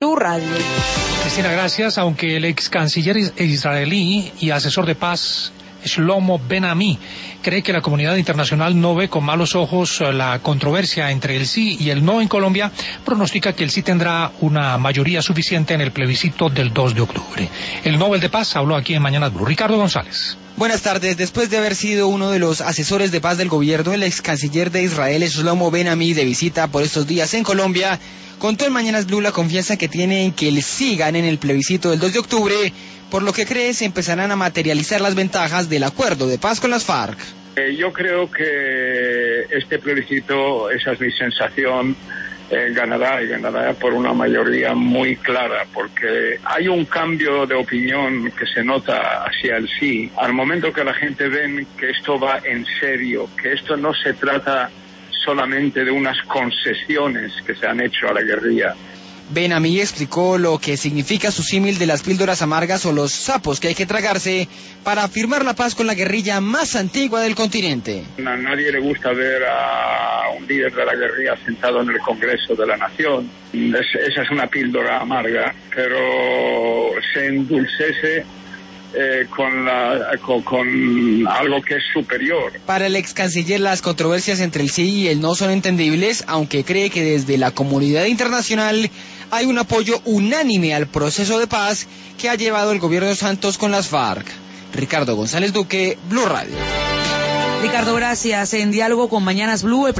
Blue Radio. Cristina, gracias. Aunque el ex canciller israelí y asesor de paz Shlomo Ben-Ami cree que la comunidad internacional no ve con malos ojos la controversia entre el sí y el no en Colombia, pronostica que el sí tendrá una mayoría suficiente en el plebiscito del 2 de octubre. El Nobel de Paz habló aquí en Mañanas Blue. Ricardo González. Buenas tardes. Después de haber sido uno de los asesores de paz del gobierno, el ex canciller de Israel, Shlomo Ben-Ami, de visita por estos días en Colombia, contó en Mañanas Blue la confianza que tiene en que el sí gane en el plebiscito del 2 de octubre, por lo que cree se empezarán a materializar las ventajas del acuerdo de paz con las FARC. Yo creo que este plebiscito, esa es mi sensación, ganará y ganará por una mayoría muy clara, porque hay un cambio de opinión que se nota hacia el sí. Al momento que la gente ve que esto va en serio, que esto no se trata solamente de unas concesiones que se han hecho a la guerrilla. Ben-Ami explicó lo que significa su símil de las píldoras amargas o los sapos que hay que tragarse para firmar la paz con la guerrilla más antigua del continente. A nadie le gusta ver a un líder de la guerrilla sentado en el Congreso de la Nación. Esa es una píldora amarga, pero se endulcece con algo que es superior. Para el ex canciller, las controversias entre el sí y el no son entendibles, aunque cree que desde la comunidad internacional hay un apoyo unánime al proceso de paz que ha llevado el gobierno Santos con las FARC. Ricardo González Duque, Blue Radio. Ricardo, gracias. En diálogo con Mañanas Blue,